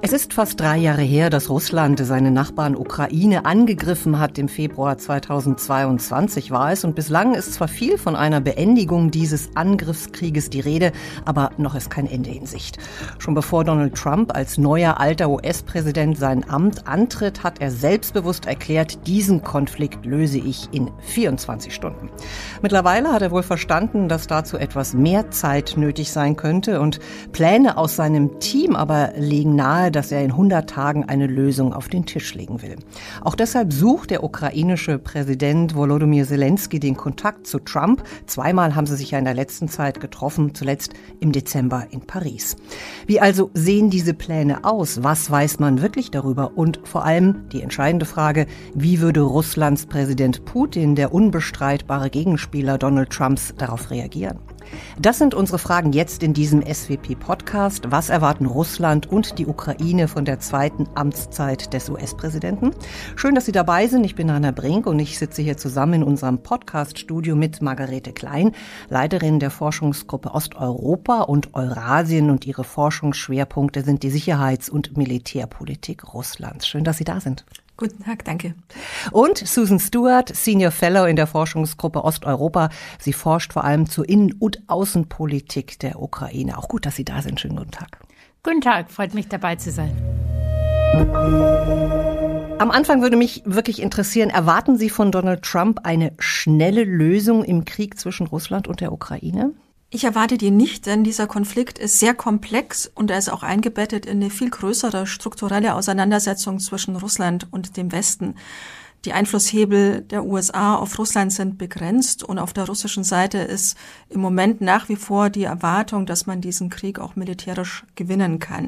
Es ist fast 3 Jahre her, dass Russland seine Nachbarn Ukraine angegriffen hat. Im Februar 2022 war es. Und bislang ist zwar viel von einer Beendigung dieses Angriffskrieges die Rede, aber noch ist kein Ende in Sicht. Schon bevor Donald Trump als neuer alter US-Präsident sein Amt antritt, hat er selbstbewusst erklärt, diesen Konflikt löse ich in 24 Stunden. Mittlerweile hat er wohl verstanden, dass dazu etwas mehr Zeit nötig sein könnte. Und Pläne aus seinem Team aber legen nahe, dass er in 100 Tagen eine Lösung auf den Tisch legen will. Auch deshalb sucht der ukrainische Präsident Volodymyr Zelensky den Kontakt zu Trump. 2-mal haben sie sich ja in der letzten Zeit getroffen, zuletzt im Dezember in Paris. Wie also sehen diese Pläne aus? Was weiß man wirklich darüber? Und vor allem die entscheidende Frage, wie würde Russlands Präsident Putin, der unbestreitbare Gegenspieler Donald Trumps, darauf reagieren? Das sind unsere Fragen jetzt in diesem SWP-Podcast. Was erwarten Russland und die Ukraine von der zweiten Amtszeit des US-Präsidenten? Schön, dass Sie dabei sind. Ich bin Anna Brink und ich sitze hier zusammen in unserem Podcast-Studio mit Margarete Klein, Leiterin der Forschungsgruppe Osteuropa und Eurasien. Und ihre Forschungsschwerpunkte sind die Sicherheits- und Militärpolitik Russlands. Schön, dass Sie da sind. Guten Tag, danke. Und Susan Stewart, Senior Fellow in der Forschungsgruppe Osteuropa. Sie forscht vor allem zur Innen- und Außenpolitik der Ukraine. Auch gut, dass Sie da sind. Schönen guten Tag. Guten Tag, freut mich dabei zu sein. Am Anfang würde mich wirklich interessieren, erwarten Sie von Donald Trump eine schnelle Lösung im Krieg zwischen Russland und der Ukraine? Ich erwarte die nicht, denn dieser Konflikt ist sehr komplex und er ist auch eingebettet in eine viel größere strukturelle Auseinandersetzung zwischen Russland und dem Westen. Die Einflusshebel der USA auf Russland sind begrenzt und auf der russischen Seite ist im Moment nach wie vor die Erwartung, dass man diesen Krieg auch militärisch gewinnen kann.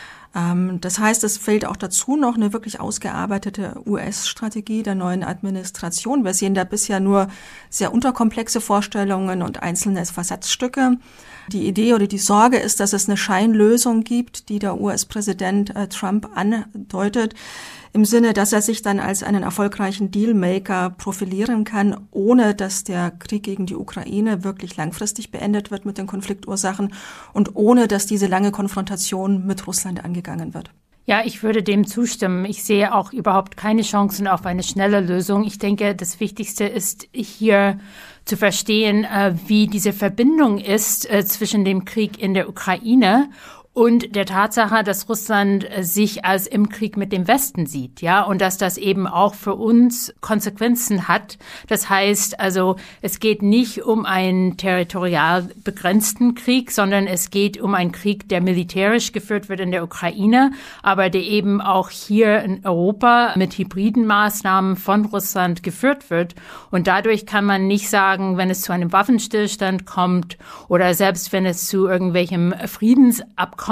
Das heißt, es fehlt auch dazu noch eine wirklich ausgearbeitete US-Strategie der neuen Administration. Wir sehen da bisher nur sehr unterkomplexe Vorstellungen und einzelne Versatzstücke. Die Idee oder die Sorge ist, dass es eine Scheinlösung gibt, die der US-Präsident Trump andeutet, im Sinne, dass er sich dann als einen erfolgreichen Dealmaker profilieren kann, ohne dass der Krieg gegen die Ukraine wirklich langfristig beendet wird mit den Konfliktursachen und ohne dass diese lange Konfrontation mit Russland angegangen wird. Ja, ich würde dem zustimmen. Ich sehe auch überhaupt keine Chancen auf eine schnelle Lösung. Ich denke, das Wichtigste ist hier zu verstehen, wie diese Verbindung ist zwischen dem Krieg in der Ukraine und der Tatsache, dass Russland sich als im Krieg mit dem Westen sieht, ja, und dass das eben auch für uns Konsequenzen hat. Das heißt also, es geht nicht um einen territorial begrenzten Krieg, sondern es geht um einen Krieg, der militärisch geführt wird in der Ukraine, aber der eben auch hier in Europa mit hybriden Maßnahmen von Russland geführt wird. Und dadurch kann man nicht sagen, wenn es zu einem Waffenstillstand kommt oder selbst wenn es zu irgendwelchem Friedensabkommen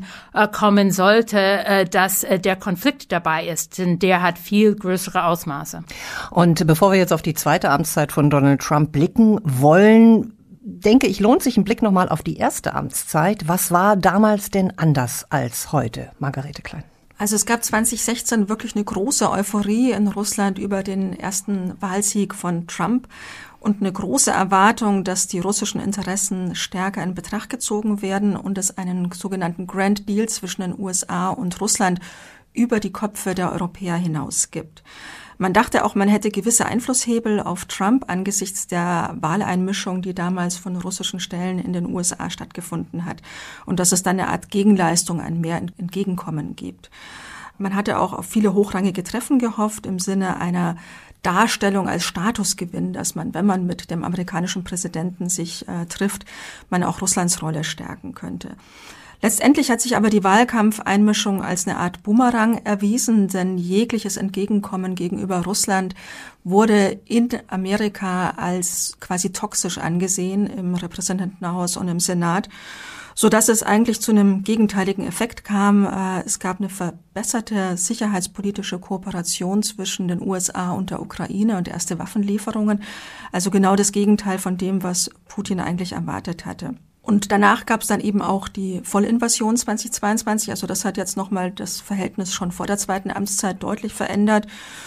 kommen sollte, dass der Konflikt dabei ist, denn der hat viel größere Ausmaße. Und bevor wir jetzt auf die zweite Amtszeit von Donald Trump blicken wollen, denke ich, lohnt sich ein Blick nochmal auf die erste Amtszeit. Was war damals denn anders als heute, Margarete Klein? Also es gab 2016 wirklich eine große Euphorie in Russland über den ersten Wahlsieg von Trump und eine große Erwartung, dass die russischen Interessen stärker in Betracht gezogen werden und es einen sogenannten Grand Deal zwischen den USA und Russland über die Köpfe der Europäer hinaus gibt. Man dachte auch, man hätte gewisse Einflusshebel auf Trump angesichts der Wahleinmischung, die damals von russischen Stellen in den USA stattgefunden hat. Und dass es dann eine Art Gegenleistung, ein mehr Entgegenkommen gibt. Man hatte auch auf viele hochrangige Treffen gehofft im Sinne einer Darstellung als Statusgewinn, dass man, wenn man mit dem amerikanischen Präsidenten sich trifft, man auch Russlands Rolle stärken könnte. Letztendlich hat sich aber die Wahlkampfeinmischung als eine Art Bumerang erwiesen, denn jegliches Entgegenkommen gegenüber Russland wurde in Amerika als quasi toxisch angesehen im Repräsentantenhaus und im Senat, so dass es eigentlich zu einem gegenteiligen Effekt kam. Es gab eine verbesserte sicherheitspolitische Kooperation zwischen den USA und der Ukraine und erste Waffenlieferungen. Also genau das Gegenteil von dem, was Putin eigentlich erwartet hatte. Und danach gab es dann eben auch die Vollinvasion 2022. Also das hat jetzt nochmal das Verhältnis schon vor der zweiten Amtszeit deutlich verändert.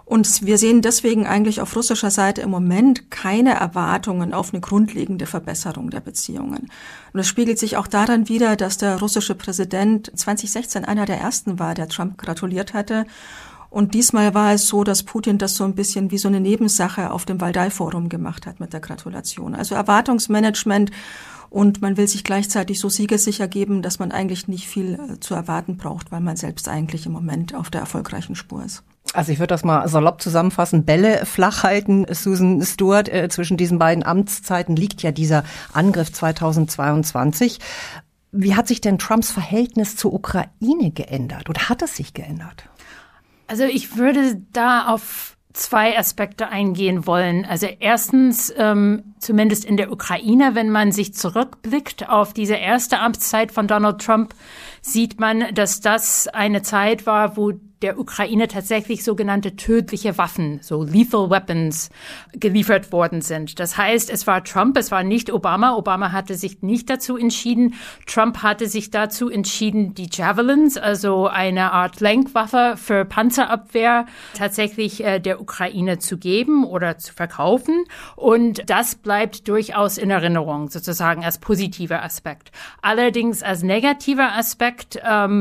Und wir sehen deswegen eigentlich auf russischer Seite im Moment keine Erwartungen auf eine grundlegende Verbesserung der Beziehungen. Und das spiegelt sich auch daran wider, dass der russische Präsident 2016 einer der ersten war, der Trump gratuliert hatte. Und diesmal war es so, dass Putin das so ein bisschen wie so eine Nebensache auf dem Waldai-Forum gemacht hat mit der Gratulation. Also Erwartungsmanagement, und man will sich gleichzeitig so siegessicher geben, dass man eigentlich nicht viel zu erwarten braucht, weil man selbst eigentlich im Moment auf der erfolgreichen Spur ist. Also ich würde das mal salopp zusammenfassen, Bälle flach halten, Susan Stewart. Zwischen diesen beiden Amtszeiten liegt ja dieser Angriff 2022. Wie hat sich denn Trumps Verhältnis zur Ukraine geändert oder hat es sich geändert? Also ich würde da auf 2 Aspekte eingehen wollen. Also erstens, zumindest in der Ukraine, wenn man sich zurückblickt auf diese erste Amtszeit von Donald Trump, sieht man, dass das eine Zeit war, wo der Ukraine tatsächlich sogenannte tödliche Waffen, so lethal weapons, geliefert worden sind. Das heißt, es war Trump, es war nicht Obama. Obama hatte sich nicht dazu entschieden. Trump hatte sich dazu entschieden, die Javelins, also eine Art Lenkwaffe für Panzerabwehr, tatsächlich der Ukraine zu geben oder zu verkaufen. Und das bleibt durchaus in Erinnerung, sozusagen als positiver Aspekt. Allerdings als negativer Aspekt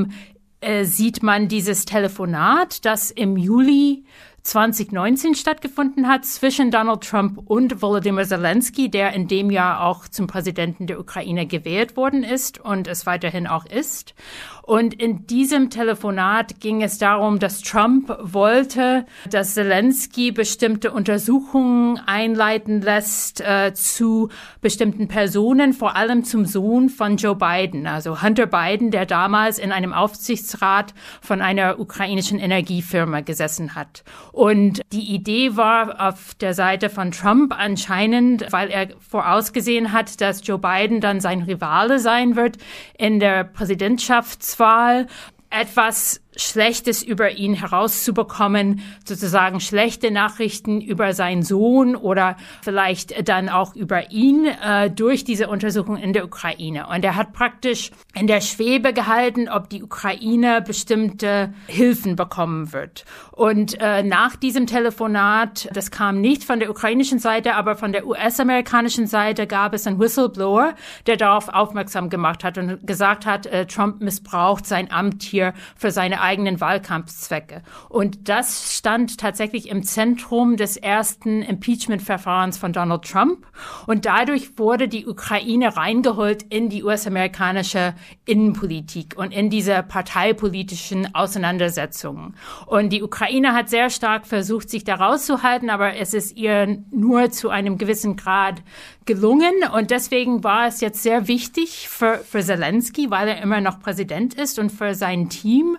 sieht man dieses Telefonat, das im Juli 2019 stattgefunden hat zwischen Donald Trump und Volodymyr Zelensky, der in dem Jahr auch zum Präsidenten der Ukraine gewählt worden ist und es weiterhin auch ist. Und in diesem Telefonat ging es darum, dass Trump wollte, dass Zelensky bestimmte Untersuchungen einleiten lässt zu bestimmten Personen, vor allem zum Sohn von Joe Biden, also Hunter Biden, der damals in einem Aufsichtsrat von einer ukrainischen Energiefirma gesessen hat. Und die Idee war auf der Seite von Trump anscheinend, weil er vorausgesehen hat, dass Joe Biden dann sein Rivale sein wird in der Präsidentschaftswahl, etwas Schlechtes über ihn herauszubekommen, sozusagen schlechte Nachrichten über seinen Sohn oder vielleicht dann auch über ihn durch diese Untersuchung in der Ukraine. Und er hat praktisch in der Schwebe gehalten, ob die Ukraine bestimmte Hilfen bekommen wird. Und nach diesem Telefonat, das kam nicht von der ukrainischen Seite, aber von der US-amerikanischen Seite gab es einen Whistleblower, der darauf aufmerksam gemacht hat und gesagt hat, Trump missbraucht sein Amt hier für seine eigenen Wahlkampfzwecke. Und das stand tatsächlich im Zentrum des ersten Impeachment-Verfahrens von Donald Trump. Und dadurch wurde die Ukraine reingeholt in die US-amerikanische Innenpolitik und in diese parteipolitischen Auseinandersetzungen. Und die Ukraine hat sehr stark versucht, sich da rauszuhalten, aber es ist ihr nur zu einem gewissen Grad gelungen. Und deswegen war es jetzt sehr wichtig für Zelensky, weil er immer noch Präsident ist, und für sein Team,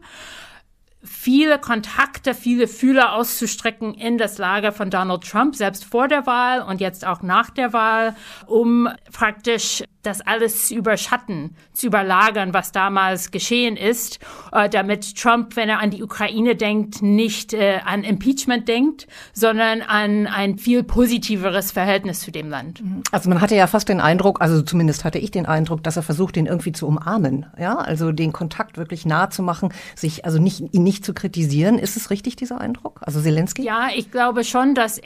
viele Kontakte, viele Fühler auszustrecken in das Lager von Donald Trump, selbst vor der Wahl und jetzt auch nach der Wahl, um praktisch das alles zu überschatten, zu überlagern, was damals geschehen ist, damit Trump, wenn er an die Ukraine denkt, nicht an Impeachment denkt, sondern an ein viel positiveres Verhältnis zu dem Land. Also man hatte ja fast den Eindruck, also zumindest hatte ich den Eindruck, dass er versucht, ihn irgendwie zu umarmen, ja, also den Kontakt wirklich nahe zu machen, ihn nicht zu kritisieren. Ist es richtig, dieser Eindruck? Also Zelensky? Ja, ich glaube schon, dass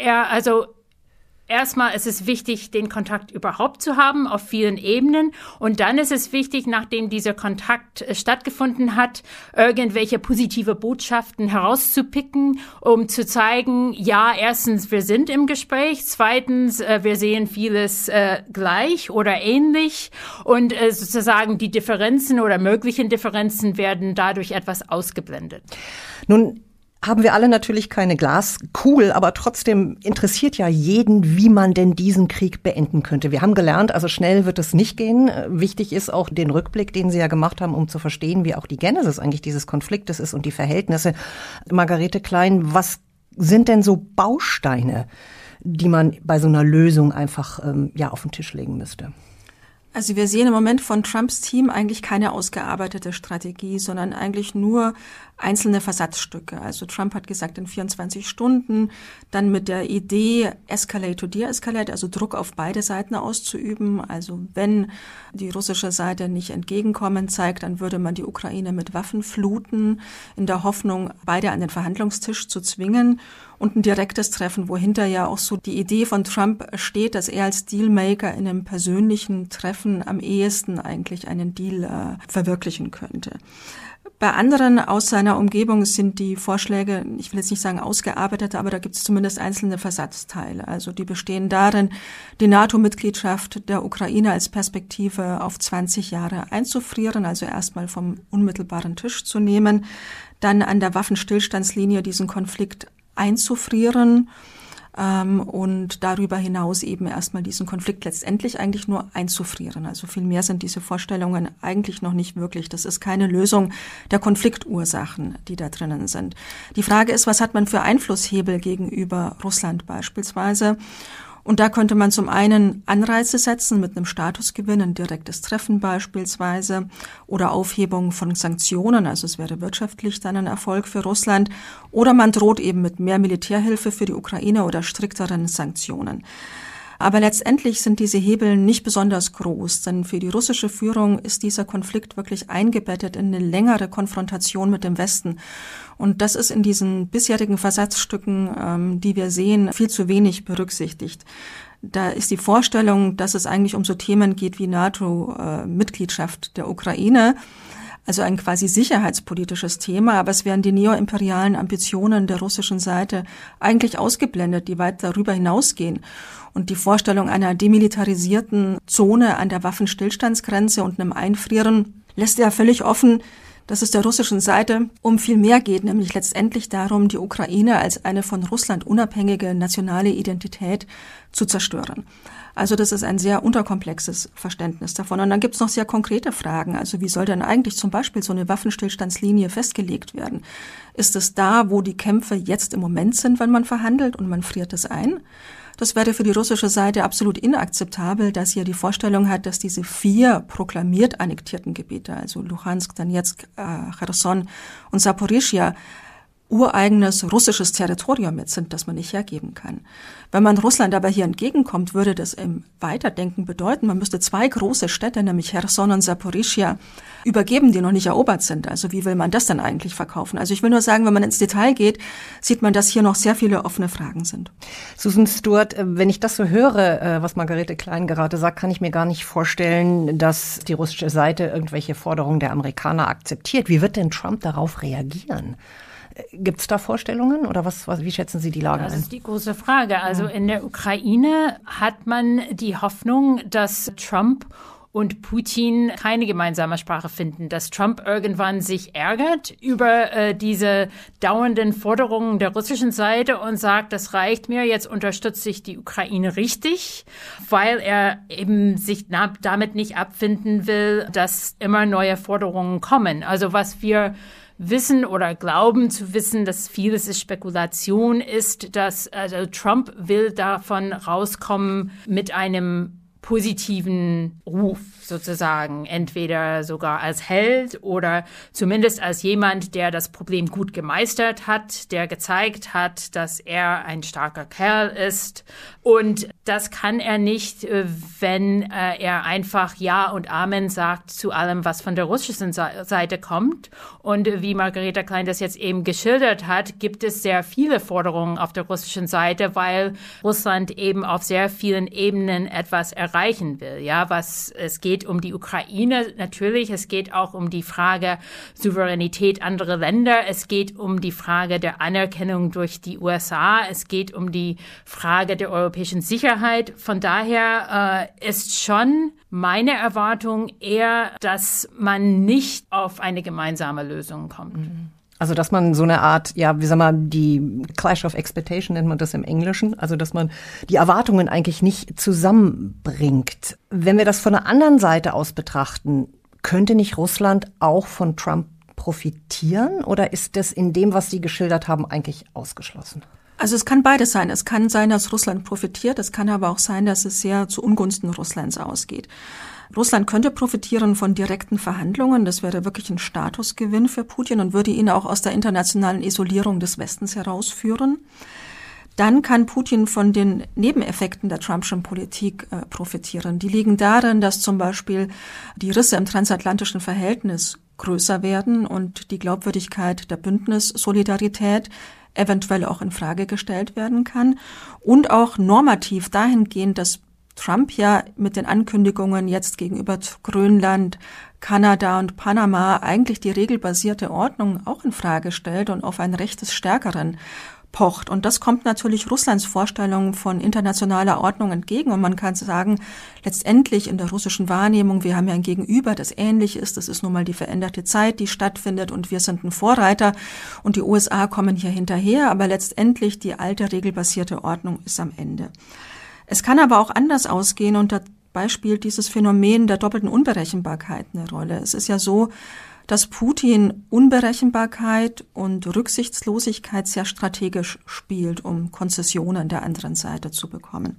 erstmal ist es wichtig, den Kontakt überhaupt zu haben auf vielen Ebenen. Und dann ist es wichtig, nachdem dieser Kontakt stattgefunden hat, irgendwelche positive Botschaften herauszupicken, um zu zeigen, ja, erstens, wir sind im Gespräch. Zweitens, wir sehen vieles gleich oder ähnlich. Und sozusagen die Differenzen oder möglichen Differenzen werden dadurch etwas ausgeblendet. Nun haben wir alle natürlich keine Glaskugel, aber trotzdem interessiert ja jeden, wie man denn diesen Krieg beenden könnte. Wir haben gelernt, also schnell wird es nicht gehen. Wichtig ist auch den Rückblick, den Sie ja gemacht haben, um zu verstehen, wie auch die Genesis eigentlich dieses Konfliktes ist und die Verhältnisse. Margarete Klein, was sind denn so Bausteine, die man bei so einer Lösung einfach auf den Tisch legen müsste? Also wir sehen im Moment von Trumps Team eigentlich keine ausgearbeitete Strategie, sondern eigentlich nur einzelne Versatzstücke. Also Trump hat gesagt, in 24 Stunden dann mit der Idee escalate to de-escalate, also Druck auf beide Seiten auszuüben. Also wenn die russische Seite nicht Entgegenkommen zeigt, dann würde man die Ukraine mit Waffen fluten, in der Hoffnung, beide an den Verhandlungstisch zu zwingen. Und ein direktes Treffen, wo hinterher auch so die Idee von Trump steht, dass er als Dealmaker in einem persönlichen Treffen am ehesten eigentlich einen Deal verwirklichen könnte. Bei anderen aus seiner Umgebung sind die Vorschläge, ich will jetzt nicht sagen ausgearbeitet, aber da gibt es zumindest einzelne Versatzteile. Also die bestehen darin, die NATO-Mitgliedschaft der Ukraine als Perspektive auf 20 Jahre einzufrieren, also erstmal vom unmittelbaren Tisch zu nehmen, dann an der Waffenstillstandslinie diesen Konflikt einzufrieren und darüber hinaus eben erstmal diesen Konflikt letztendlich eigentlich nur einzufrieren. Also viel mehr sind diese Vorstellungen eigentlich noch nicht wirklich. Das ist keine Lösung der Konfliktursachen, die da drinnen sind. Die Frage ist, was hat man für Einflusshebel gegenüber Russland beispielsweise? Und da könnte man zum einen Anreize setzen mit einem Statusgewinn, ein direktes Treffen beispielsweise oder Aufhebung von Sanktionen, also es wäre wirtschaftlich dann ein Erfolg für Russland, oder man droht eben mit mehr Militärhilfe für die Ukraine oder strikteren Sanktionen. Aber letztendlich sind diese Hebel nicht besonders groß, denn für die russische Führung ist dieser Konflikt wirklich eingebettet in eine längere Konfrontation mit dem Westen. Und das ist in diesen bisherigen Versatzstücken, die wir sehen, viel zu wenig berücksichtigt. Da ist die Vorstellung, dass es eigentlich um so Themen geht wie NATO-Mitgliedschaft der Ukraine, also ein quasi sicherheitspolitisches Thema, aber es werden die neoimperialen Ambitionen der russischen Seite eigentlich ausgeblendet, die weit darüber hinausgehen. Und die Vorstellung einer demilitarisierten Zone an der Waffenstillstandsgrenze und einem Einfrieren lässt ja völlig offen, dass es der russischen Seite um viel mehr geht, nämlich letztendlich darum, die Ukraine als eine von Russland unabhängige nationale Identität zu zerstören. Also das ist ein sehr unterkomplexes Verständnis davon. Und dann gibt es noch sehr konkrete Fragen. Also wie soll denn eigentlich zum Beispiel so eine Waffenstillstandslinie festgelegt werden? Ist es da, wo die Kämpfe jetzt im Moment sind, wenn man verhandelt und man friert es ein? Das wäre für die russische Seite absolut inakzeptabel, dass sie ja die Vorstellung hat, dass diese 4 proklamiert annektierten Gebiete, also Luhansk, Donetsk, Cherson und Saporischschja, ureigenes russisches Territorium jetzt sind, das man nicht hergeben kann. Wenn man Russland aber hier entgegenkommt, würde das im Weiterdenken bedeuten, man müsste 2 große Städte, nämlich Cherson und Saporischschja, übergeben, die noch nicht erobert sind. Also wie will man das dann eigentlich verkaufen? Also ich will nur sagen, wenn man ins Detail geht, sieht man, dass hier noch sehr viele offene Fragen sind. Susan Stewart, wenn ich das so höre, was Margarete Klein gerade sagt, kann ich mir gar nicht vorstellen, dass die russische Seite irgendwelche Forderungen der Amerikaner akzeptiert. Wie wird denn Trump darauf reagieren? Gibt es da Vorstellungen oder wie schätzen Sie die Lage ein? Das ist die große Frage. Also in der Ukraine hat man die Hoffnung, dass Trump und Putin keine gemeinsame Sprache finden, dass Trump irgendwann sich ärgert über diese dauernden Forderungen der russischen Seite und sagt, das reicht mir, jetzt unterstütze ich die Ukraine richtig, weil er eben sich damit nicht abfinden will, dass immer neue Forderungen kommen. Also was wir wissen oder glauben zu wissen, dass vieles ist Spekulation ist, dass Trump will davon rauskommen mit einem positiven Ruf sozusagen, entweder sogar als Held oder zumindest als jemand, der das Problem gut gemeistert hat, der gezeigt hat, dass er ein starker Kerl ist. Und das kann er nicht, wenn er einfach Ja und Amen sagt zu allem, was von der russischen Seite kommt. Und wie Margarete Klein das jetzt eben geschildert hat, gibt es sehr viele Forderungen auf der russischen Seite, weil Russland eben auf sehr vielen Ebenen etwas erreichen will. Ja, es geht um die Ukraine natürlich, es geht auch um die Frage Souveränität anderer Länder, es geht um die Frage der Anerkennung durch die USA, es geht um die Frage der europäischen Sicherheit. Von daher ist schon meine Erwartung eher, dass man nicht auf eine gemeinsame Lösung kommt. Also, dass man so eine Art, die Clash of Expectation nennt man das im Englischen, also, dass man die Erwartungen eigentlich nicht zusammenbringt. Wenn wir das von der anderen Seite aus betrachten, könnte nicht Russland auch von Trump profitieren oder ist das in dem, was Sie geschildert haben, eigentlich ausgeschlossen? Also es kann beides sein. Es kann sein, dass Russland profitiert. Es kann aber auch sein, dass es sehr zu Ungunsten Russlands ausgeht. Russland könnte profitieren von direkten Verhandlungen. Das wäre wirklich ein Statusgewinn für Putin und würde ihn auch aus der internationalen Isolierung des Westens herausführen. Dann kann Putin von den Nebeneffekten der Trumpschen Politik profitieren. Die liegen darin, dass zum Beispiel die Risse im transatlantischen Verhältnis größer werden und die Glaubwürdigkeit der Bündnissolidarität eventuell auch in Frage gestellt werden kann. Und auch normativ dahingehend, dass Trump ja mit den Ankündigungen jetzt gegenüber Grönland, Kanada und Panama eigentlich die regelbasierte Ordnung auch in Frage stellt und auf ein Recht des Stärkeren pocht. Und das kommt natürlich Russlands Vorstellung von internationaler Ordnung entgegen. Und man kann sagen, letztendlich in der russischen Wahrnehmung, wir haben ja ein Gegenüber, das ähnlich ist. Das ist nun mal die veränderte Zeit, die stattfindet und wir sind ein Vorreiter und die USA kommen hier hinterher. Aber letztendlich die alte regelbasierte Ordnung ist am Ende. Es kann aber auch anders ausgehen und dabei spielt dieses Phänomen der doppelten Unberechenbarkeit eine Rolle. Es ist ja so, dass Putin Unberechenbarkeit und Rücksichtslosigkeit sehr strategisch spielt, um Konzessionen der anderen Seite zu bekommen.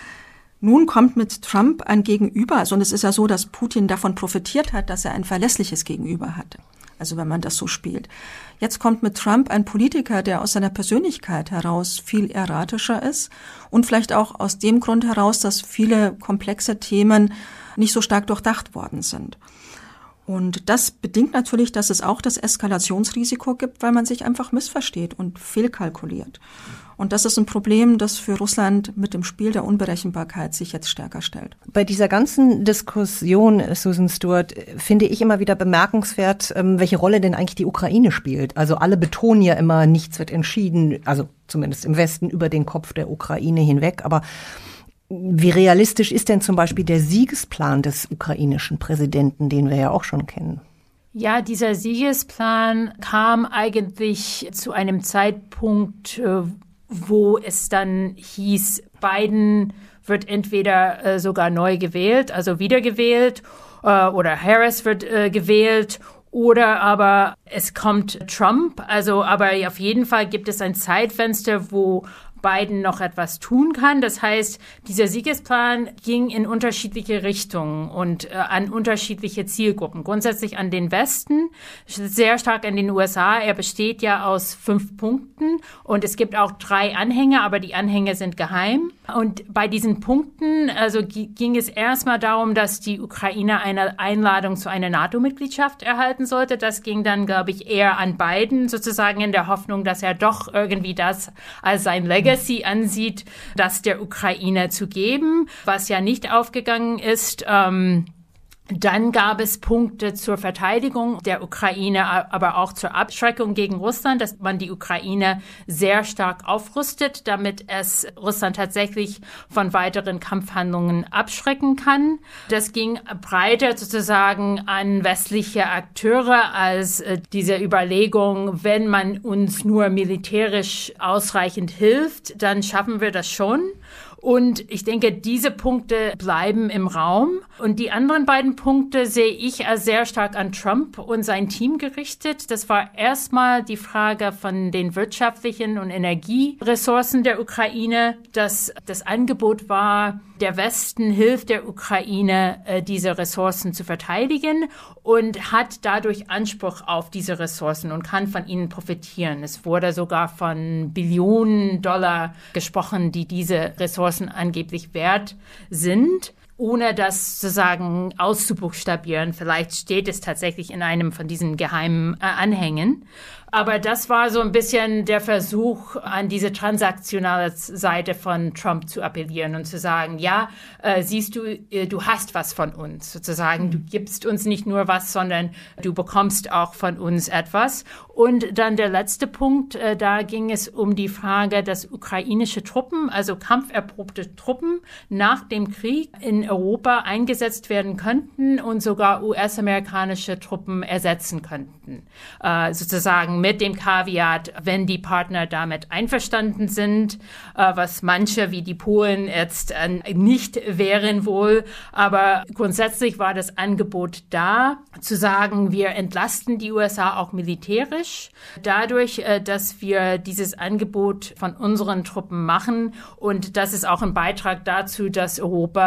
Nun kommt mit Trump ein Gegenüber, also und es ist ja so, dass Putin davon profitiert hat, dass er ein verlässliches Gegenüber hatte. Also wenn man das so spielt. Jetzt kommt mit Trump ein Politiker, der aus seiner Persönlichkeit heraus viel erratischer ist und vielleicht auch aus dem Grund heraus, dass viele komplexe Themen nicht so stark durchdacht worden sind. Und das bedingt natürlich, dass es auch das Eskalationsrisiko gibt, weil man sich einfach missversteht und fehlkalkuliert. Und das ist ein Problem, das für Russland mit dem Spiel der Unberechenbarkeit sich jetzt stärker stellt. Bei dieser ganzen Diskussion, Susan Stewart, finde ich immer wieder bemerkenswert, welche Rolle denn eigentlich die Ukraine spielt. Also alle betonen ja immer, nichts wird entschieden, also zumindest im Westen, über den Kopf der Ukraine hinweg. Aber wie realistisch ist denn zum Beispiel der Siegesplan des ukrainischen Präsidenten, den wir ja auch schon kennen? Ja, dieser Siegesplan kam eigentlich zu einem Zeitpunkt, wo es dann hieß, Biden wird entweder sogar neu gewählt, also wiedergewählt, oder Harris wird gewählt, oder aber es kommt Trump. Also, aber auf jeden Fall gibt es ein Zeitfenster, wo Biden noch etwas tun kann. Das heißt, dieser Siegesplan ging in unterschiedliche Richtungen und an unterschiedliche Zielgruppen. Grundsätzlich an den Westen, sehr stark an den USA. Er besteht ja aus 5 Punkten und es gibt auch 3 Anhänge, aber die Anhänge sind geheim. Und bei diesen Punkten, also ging es erstmal darum, dass die Ukraine eine Einladung zu einer NATO-Mitgliedschaft erhalten sollte. Das ging dann, glaube ich, eher an Biden, sozusagen in der Hoffnung, dass er doch irgendwie das als sein Legacy ansieht, das der Ukraine zu geben, was ja nicht aufgegangen ist. Dann gab es Punkte zur Verteidigung der Ukraine, aber auch zur Abschreckung gegen Russland, dass man die Ukraine sehr stark aufrüstet, damit es Russland tatsächlich von weiteren Kampfhandlungen abschrecken kann. Das ging breiter sozusagen an westliche Akteure als diese Überlegung, wenn man uns nur militärisch ausreichend hilft, dann schaffen wir das schon. Und ich denke, diese Punkte bleiben im Raum. Und die anderen beiden Punkte sehe ich als sehr stark an Trump und sein Team gerichtet. Das war erstmal die Frage von den wirtschaftlichen und Energieressourcen der Ukraine. Das Angebot war, der Westen hilft der Ukraine, diese Ressourcen zu verteidigen und hat dadurch Anspruch auf diese Ressourcen und kann von ihnen profitieren. Es wurde sogar von Billionen Dollar gesprochen, die diese Ressourcen angeblich wert sind, ohne das sozusagen auszubuchstabieren. Vielleicht steht es tatsächlich in einem von diesen geheimen Anhängen. Aber das war so ein bisschen der Versuch, an diese transaktionale Seite von Trump zu appellieren und zu sagen, ja, siehst du, du hast was von uns, sozusagen. Du gibst uns nicht nur was, sondern du bekommst auch von uns etwas. Und dann der letzte Punkt, da ging es um die Frage, dass ukrainische Truppen, also kampferprobte Truppen nach dem Krieg in Europa eingesetzt werden könnten und sogar US-amerikanische Truppen ersetzen könnten, sozusagen mit dem Kaviat, wenn die Partner damit einverstanden sind, was manche wie die Polen jetzt nicht wären wohl. Aber grundsätzlich war das Angebot da, zu sagen, wir entlasten die USA auch militärisch, dadurch, dass wir dieses Angebot von unseren Truppen machen. Und das ist auch ein Beitrag dazu, dass Europa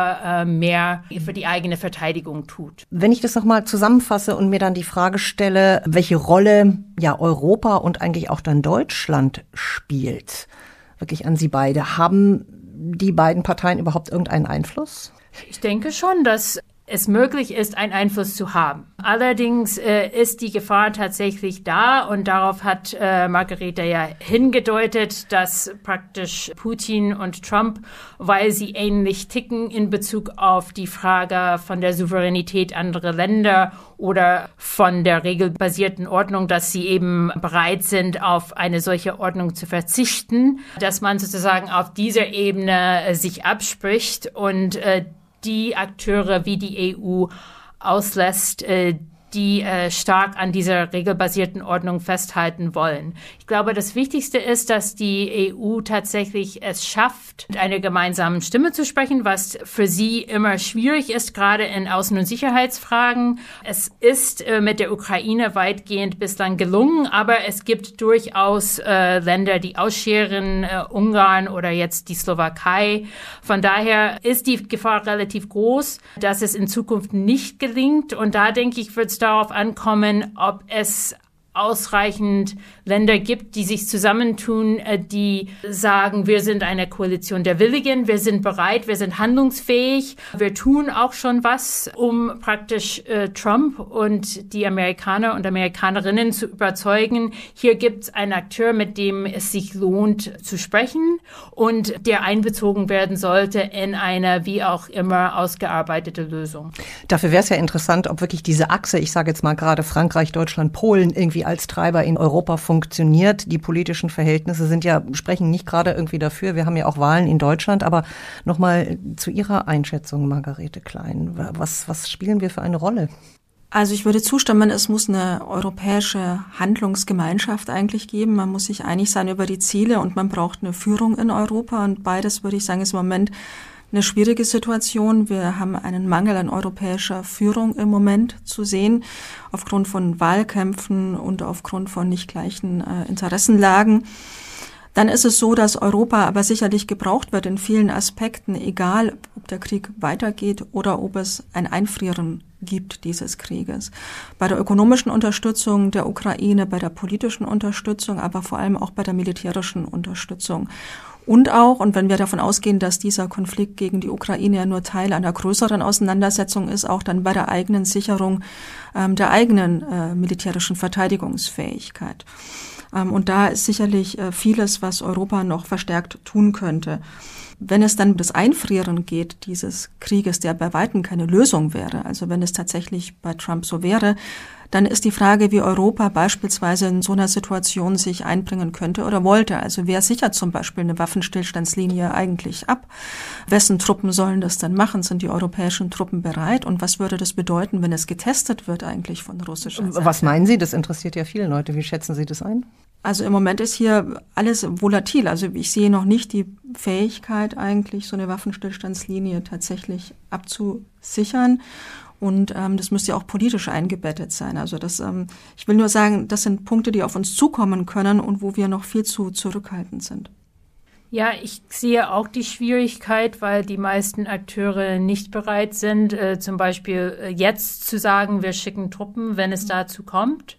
mehr für die eigene Verteidigung tut. Wenn ich das nochmal zusammenfasse und mir dann die Frage stelle, welche Rolle ja Europa und eigentlich auch dann Deutschland spielt, wirklich an Sie beide, haben die beiden Parteien überhaupt irgendeinen Einfluss? Ich denke schon, dass es möglich ist, einen Einfluss zu haben. Allerdings ist die Gefahr tatsächlich da und darauf hat Margarete ja hingedeutet, dass praktisch Putin und Trump, weil sie ähnlich ticken in Bezug auf die Frage von der Souveränität anderer Länder oder von der regelbasierten Ordnung, dass sie eben bereit sind, auf eine solche Ordnung zu verzichten, dass man sozusagen auf dieser Ebene sich abspricht und die Akteure wie die EU auslässt, die stark an dieser regelbasierten Ordnung festhalten wollen. Ich glaube, das Wichtigste ist, dass die EU tatsächlich es schafft, mit einer gemeinsamen Stimme zu sprechen, was für sie immer schwierig ist, gerade in Außen- und Sicherheitsfragen. Es ist mit der Ukraine weitgehend bislang gelungen, aber es gibt durchaus Länder, die ausscheren, Ungarn oder jetzt die Slowakei. Von daher ist die Gefahr relativ groß, dass es in Zukunft nicht gelingt. Und da denke ich, wird es darauf ankommen, ob es ausreichend Länder gibt, die sich zusammentun, die sagen, wir sind eine Koalition der Willigen, wir sind bereit, wir sind handlungsfähig, wir tun auch schon was, um praktisch Trump und die Amerikaner und Amerikanerinnen zu überzeugen. Hier gibt es einen Akteur, mit dem es sich lohnt zu sprechen und der einbezogen werden sollte in eine wie auch immer ausgearbeitete Lösung. Dafür wäre es ja interessant, ob wirklich diese Achse, ich sage jetzt mal gerade Frankreich, Deutschland, Polen, irgendwie als Treiber in Europa funktioniert. Die politischen Verhältnisse sprechen nicht gerade irgendwie dafür. Wir haben ja auch Wahlen in Deutschland. Aber nochmal zu Ihrer Einschätzung, Margarete Klein. Was spielen wir für eine Rolle? Also ich würde zustimmen, es muss eine europäische Handlungsgemeinschaft eigentlich geben. Man muss sich einig sein über die Ziele und man braucht eine Führung in Europa. Und beides, würde ich sagen, ist im Moment eine schwierige Situation. Wir haben einen Mangel an europäischer Führung im Moment zu sehen, aufgrund von Wahlkämpfen und aufgrund von nicht gleichen Interessenlagen. Dann ist es so, dass Europa aber sicherlich gebraucht wird in vielen Aspekten, egal ob der Krieg weitergeht oder ob es ein Einfrieren gibt dieses Krieges. Bei der ökonomischen Unterstützung der Ukraine, bei der politischen Unterstützung, aber vor allem auch bei der militärischen Unterstützung. Und wenn wir davon ausgehen, dass dieser Konflikt gegen die Ukraine ja nur Teil einer größeren Auseinandersetzung ist, auch dann bei der eigenen Sicherung der eigenen militärischen Verteidigungsfähigkeit. Und da ist sicherlich vieles, was Europa noch verstärkt tun könnte. Wenn es dann das Einfrieren geht dieses Krieges, der bei Weitem keine Lösung wäre, also wenn es tatsächlich bei Trump so wäre, dann ist die Frage, wie Europa beispielsweise in so einer Situation sich einbringen könnte oder wollte. Also wer sichert zum Beispiel eine Waffenstillstandslinie eigentlich ab? Wessen Truppen sollen das dann machen? Sind die europäischen Truppen bereit? Und was würde das bedeuten, wenn es getestet wird eigentlich von russischer Seite? Was meinen Sie? Das interessiert ja viele Leute. Wie schätzen Sie das ein? Also im Moment ist hier alles volatil. Also ich sehe noch nicht die Fähigkeit eigentlich, so eine Waffenstillstandslinie tatsächlich abzusichern. Und das müsste ja auch politisch eingebettet sein. Also ich will nur sagen, das sind Punkte, die auf uns zukommen können und wo wir noch viel zu zurückhaltend sind. Ja, ich sehe auch die Schwierigkeit, weil die meisten Akteure nicht bereit sind, zum Beispiel jetzt zu sagen, wir schicken Truppen, wenn es dazu kommt.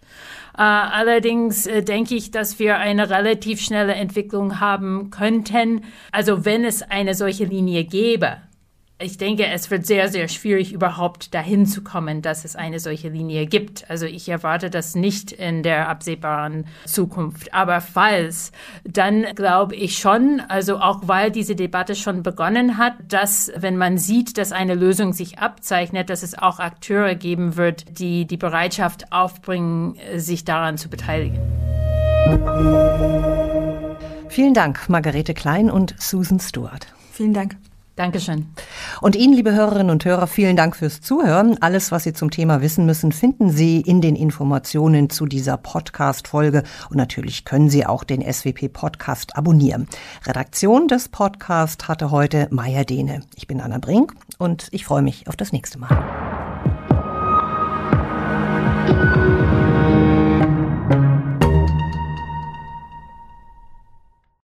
Allerdings denke ich, dass wir eine relativ schnelle Entwicklung haben könnten. Also wenn es eine solche Linie gäbe. Ich denke, es wird sehr, sehr schwierig, überhaupt dahin zu kommen, dass es eine solche Linie gibt. Also ich erwarte das nicht in der absehbaren Zukunft. Aber falls, dann glaube ich schon, also auch weil diese Debatte schon begonnen hat, dass, wenn man sieht, dass eine Lösung sich abzeichnet, dass es auch Akteure geben wird, die die Bereitschaft aufbringen, sich daran zu beteiligen. Vielen Dank, Margarete Klein und Susan Stewart. Vielen Dank. Dankeschön. Und Ihnen, liebe Hörerinnen und Hörer, vielen Dank fürs Zuhören. Alles, was Sie zum Thema wissen müssen, finden Sie in den Informationen zu dieser Podcast-Folge. Und natürlich können Sie auch den SWP-Podcast abonnieren. Redaktion des Podcasts hatte heute Maya Dehne. Ich bin Anna Brink und ich freue mich auf das nächste Mal.